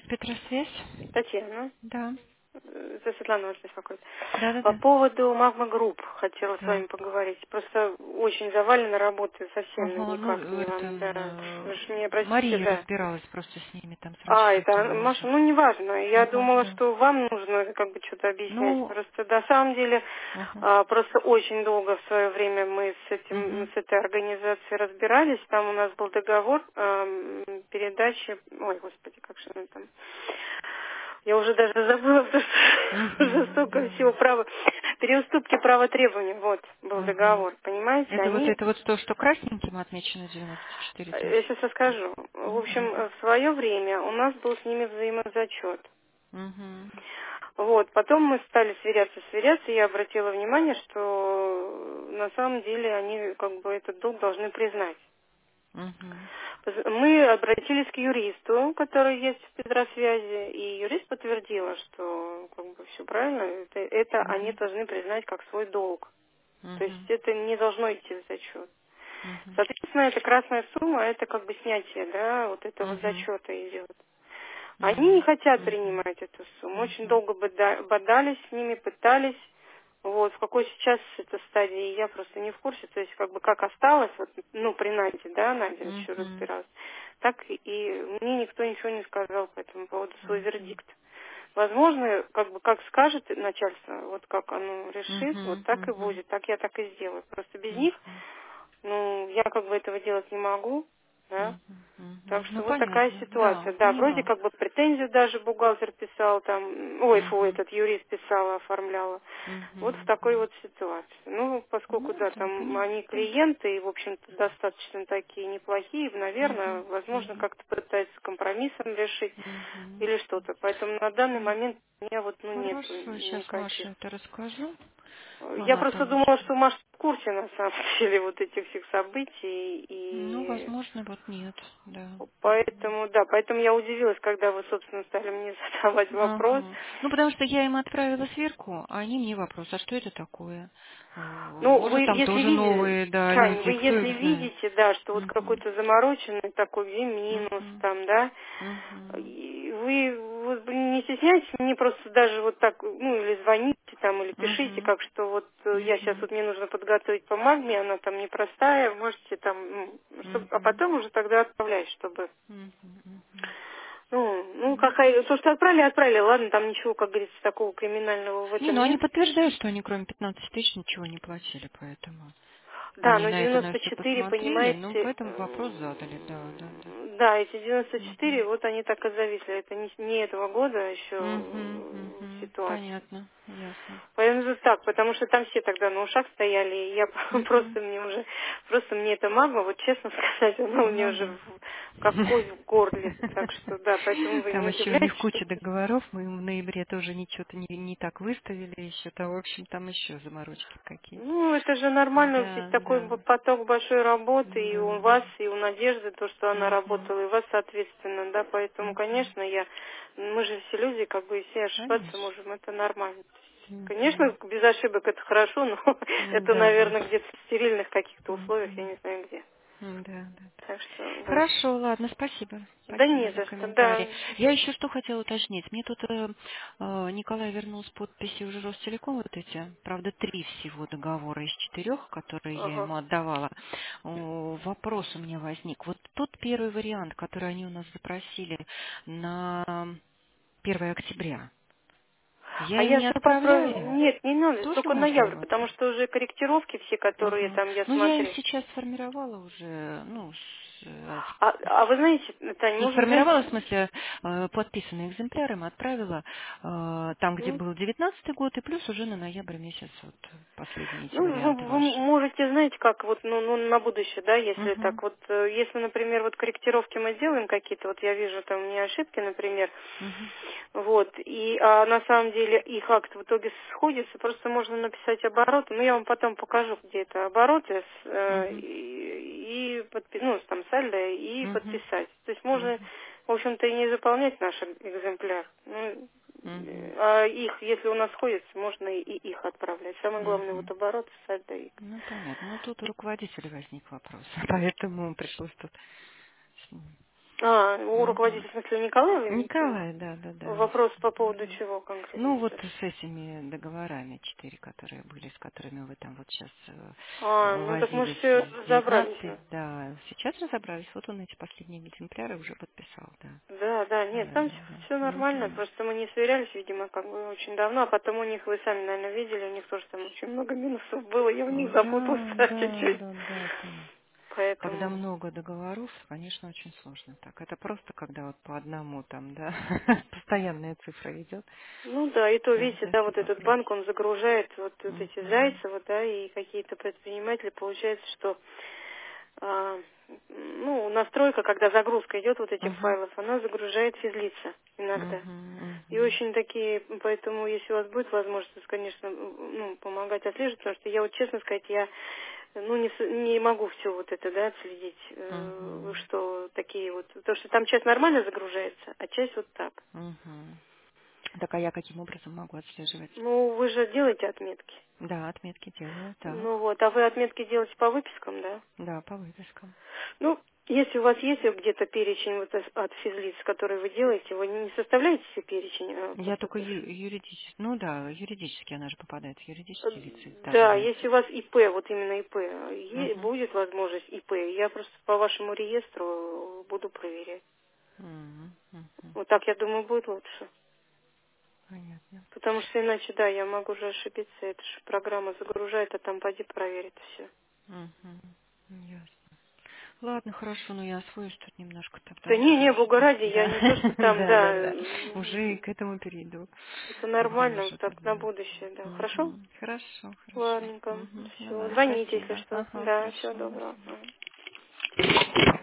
Петросвязь? Татьяна. Да. Это Светлана вас беспокоит. По Да. поводу Магма Групп хотела с вами Так. поговорить. Просто очень завалена работой, совсем Ага, никак ну не это вам, да. Вы ж меня простите, Мария да. разбиралась просто с ними там с А, это расчетами Маша, уже. ну неважно. Я Ага, думала, да. что вам нужно как бы что-то объяснять. Ну, Просто на самом деле ага. просто очень долго в свое время мы Угу. с этой организацией разбирались. Там у нас был договор передачи. Ой, господи, как же она там. Я уже даже забыла, потому что уже Угу. столько Да. всего права. Переуступки права требований. Вот был Угу. договор, понимаете? Это вот то, что красненьким отмечено 94 Я точки. сейчас расскажу. В общем, Угу. в свое время у нас был с ними взаимозачет. Угу. Вот, потом мы стали сверяться, и я обратила внимание, что на самом деле они как бы этот долг должны признать. Угу. Мы обратились к юристу, который есть в Петросвязи, и юрист подтвердила, что как бы все правильно, это они Угу. должны признать как свой долг. То есть Угу. это не должно идти в зачет. Угу. Соответственно, эта красная сумма, это как бы снятие, да, вот этого Угу. зачета идет. Они не Угу. хотят Угу. принимать эту сумму. Очень Угу. долго бодались с ними, пытались. Вот, в какой сейчас эта стадии, я просто не в курсе. То есть, как бы, как осталось, вот, ну, при Наде, да, Надя еще Угу. разбиралась, так и мне никто ничего не сказал по этому поводу, свой вердикт. Возможно, как бы, как скажет начальство, вот как оно решит, вот Угу. так и Угу. будет, так я так и сделаю. Просто без них, Мгм. ну, я как бы этого делать не могу, да. Мгм. Мгм. Так что Ну, вот такая понятно. ситуация. Да, Да, вроде поняла. как бы претензию даже бухгалтер писал, там, ой, фу, Мгм. этот юрист писала, оформляла. Вот в Мгм. такой вот ситуации. Ну, поскольку, Ну, да, да, там они понятно. клиенты, и, в общем-то, достаточно такие неплохие, наверное, Мгм. возможно, Мгм. как-то пытаются компромиссом решить Мгм. или что-то. Поэтому на данный Ну, момент у меня вот, ну, нету хорошо, сейчас никаких. Маше это расскажу. Я Она просто там, думала, что Маша в курсе, на самом деле, вот этих всех событий, ну, и возможно, вот нет, да. поэтому, да, поэтому я удивилась, когда вы, собственно, стали мне задавать вопрос. Ага. Ну, потому что я им отправила сверку, а они мне вопрос, а что это такое? Ну, вы, Может, там если тоже видите, новые, да, Тань, вы люди, кто если их знает. видите, да, что вот Мгм. какой-то замороченный такой, где минус, Мгм. там, да, Мгм. и вы вот не стесняйтесь мне просто даже вот так, ну, или звоните там, или пишите, Мгм. как что вот я сейчас Мгм. вот мне нужно подготовить по магме, она там непростая, можете там, а Мгм. потом уже тогда отправлять, чтобы Мгм. Мгм. ну, Ну, какая, то, что отправили, ладно, там ничего, как говорится, такого криминального в не, этом ну они нет. подтверждают, что они кроме 15 тысяч ничего не платили, поэтому Да, они но на это на все 94, посмотрели, ну понимаете, поэтому вопрос задали, да, да, да. да, эти 94, Мгм. вот они так и зависли. Это не этого года еще Мгм. Мгм. ситуация. Понятно, ясно. Поэтому же так, потому что там все тогда на ушах стояли, и я Мгм. просто мне уже, просто мне эта магма, вот честно сказать, она у меня Ну уже да. как кость в горле. Так что да, поэтому вы Там не еще у них удивляйтесь, что... куча договоров, мы им в ноябре тоже ничего-то не так выставили еще, там, в общем, там еще заморочки какие-то. Ну, это же нормально, ведь Да, такой да, поток большой работы и да. у вас, и у Надежды, то, что она Мгм. работала, и у вас, соответственно, да, поэтому, Мгм. конечно, мы же все люди, как бы, и все ошибаться Конечно. можем, это нормально. То есть, конечно, Мгм. без ошибок это хорошо, но это, Да, да. наверное, где-то в стерильных каких-то условиях, я Мгм. не знаю где. Да, да. Так что, да. Хорошо, ладно, спасибо. Да Спасибо не за за что, да. комментарий. Я еще что хотела уточнить. Мне тут Николай вернул с подписи уже Ростелеком вот эти, правда, 3 всего договора из 4, которые я Ага. ему отдавала. Вопрос у меня возник. Вот тот первый вариант, который они у нас запросили на 1 октября, я А им я не же попробую... отправляю? Нет, не надо, Тоже только можно ноябрь, им потому отправить? что уже корректировки все, которые Ага. там я Ну, я им смотрю. сейчас сформировала уже, ну, А вы знаете, Таня, ну, может, сформировала, в знаете... смысле, подписанный экземпляр, им отправила там, где был 19-й год, и плюс уже на ноябрь месяц вот последние эти Ну, вы, варианты вы ваши. можете, знаете, как вот, ну, на будущее, да, если Угу, так вот, если, например, вот корректировки мы делаем какие-то, вот я вижу там у меня ошибки, например, угу, вот, и на самом деле их акт в итоге сходится, просто можно написать обороты, ну, я вам потом покажу, где это обороты, угу, ну, там сальдо, и угу, подписать. То есть можно, угу, в общем-то, и не заполнять наш экземпляр. Ну, угу, а их, если у нас сходится, можно и их отправлять. Самое главное, угу. вот обороты, сальдо и... Ну, понятно. Ну, тут у руководителя возник вопрос, поэтому пришлось тут с ним. У руководителя, в смысле, Николая вы имеете в виду? Николай, да, да, да. Вопрос по поводу чего Ну, конкретно вот сейчас? с этими договорами 4, которые были, с которыми вы там вот сейчас Ну так мы же возились все с разобрались. 19, да. Сейчас разобрались, вот он эти последние экземпляры уже подписал, да. Да, нет, Да, там да, все да. нормально, Мгм. просто мы не сверялись, видимо, как бы очень давно, а потом у них, вы сами, наверное, видели, у них тоже там очень много минусов было, я в них запуталась Да, да, чуть-чуть. да, да, там. Когда Поэтому, много договоров, конечно, очень сложно так. Это просто когда вот по одному там, да, постоянная цифра идет, ну да, и то, видите, тогда да, все вот этот попроще. банк, он загружает вот эти Мгм. зайцы, вот, да, и какие-то предприниматели, получается, что а, настройка, когда загрузка идет вот этих Мгм. файлов, она загружает физлица иногда. Мгм. И Мгм. очень такие, поэтому если у вас будет возможность, конечно, помогать отслеживать, потому что я вот, честно сказать, я не могу все вот это, да, отследить, Мгм. что такие вот, потому что там часть нормально загружается, а часть вот так. Мгм. Так, а я каким образом могу отслеживать? Ну, вы же делаете отметки. Да, отметки делаю, Ну так. вот, а вы отметки делаете по выпискам, да? Да, по выпискам. Ну, если у вас есть где-то перечень вот от физлиц, которые вы делаете, вы не составляете себе перечень Я просто только это юридически, ну да, юридически она же попадает, юридические лица Да, также. если у вас ИП, вот именно ИП, Угу. будет возможность ИП, я просто по вашему реестру буду проверять. Угу. Вот так, я думаю, будет лучше. Понятно. Потому что иначе, да, я могу же ошибиться, это же программа загружает, а там поди проверит все. Угу. Ясно. Ладно, хорошо, но я освоюсь тут немножко Да тогда. не, Может Бога быть, ради, я да. не то, что там, Да, да, да, да. Уже к этому перейду, это когда нормально, уже так на тогда. будущее, да. Хорошо? Угу. Хорошо, хорошо. Ладненько, Угу. все, Давай, звоните, если спасибо. что. Ага, Да, все, хорошо, до доброго. свидания.